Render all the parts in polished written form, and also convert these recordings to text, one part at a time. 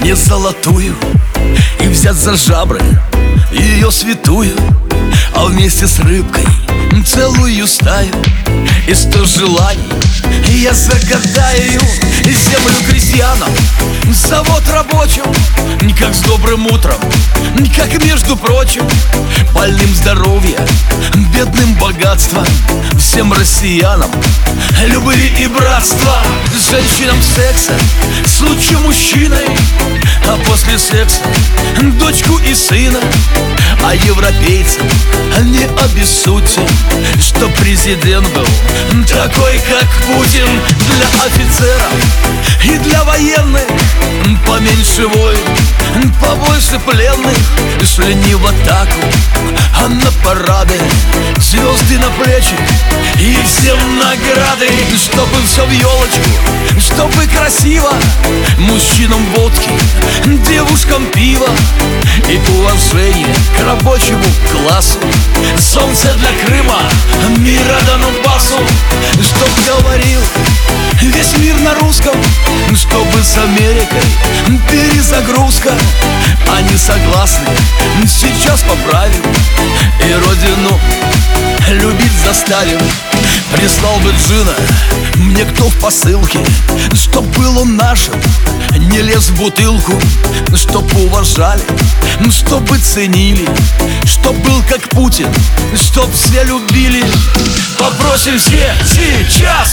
не золотую и взять за жабры ее святую, а вместе с рыбкой целую стаю. И 100 желаний я загадаю: землю крестьянам, завод рабочим, как с добрым утром, как между прочим, больным здоровья, бедным богатства, всем россиянам любви и братства. Женщинам секса с лучшим мужчиной, а после секса дочку и сына. А европейцам не обессудьте, что президент был такой, как Путин. Для офицеров и для военных поменьше войн, побольше пленных. Шли не в атаку, а на парады, звезды на плечи и всем награды. Чтобы все в елочку, чтобы красиво, мужчинам водки, девушкам пиво и уважение к рабочему классу. Солнце для Крыма, мира Донбассу. Чтоб говорил весь мир на русском, чтобы с Америкой перезагрузка. Они согласны, сейчас поправим и родину любить заставим. Прислал бы джина мне кто в посылке, чтоб был он нашим, не лез в бутылку. Чтоб уважали, чтобы ценили, чтоб был как Путин, чтоб все любили. Попросим все сейчас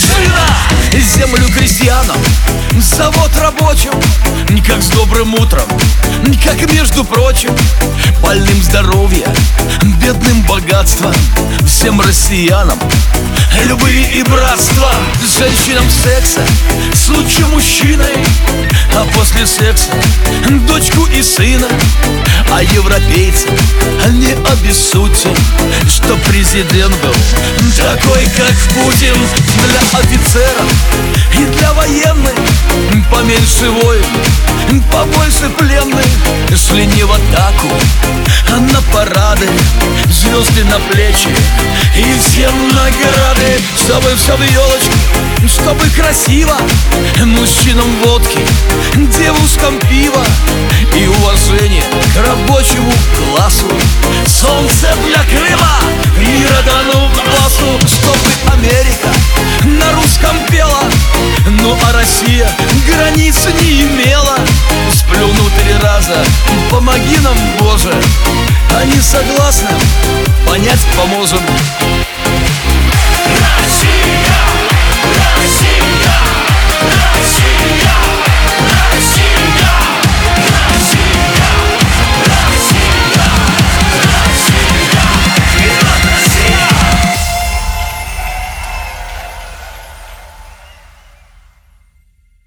джина, землю крестьянам, завод рабочим, как с добрым утром, как между прочим, больным здоровья, бедным богатства, всем россиянам любви и братства. Женщинам секса с лучшим мужчиной, а после секса дочку и сына. А европейцам не обессудьте, что президент был такой, как Путин. Для офицеров и для военных поменьше войн, побольше пленных. Шли не в атаку, а на парады, звезды на плечи и всем награды. Чтобы все в елочку, чтобы красиво, мужчинам водки, девушкам пиво и уважение к рабочему классу. Солнце для Крыма, мира Донбассу. Чтобы Америка на русском пела, ну а Россия границ не имела. Сплюну 3 раза, помоги нам, Боже. Они согласны, понять поможем.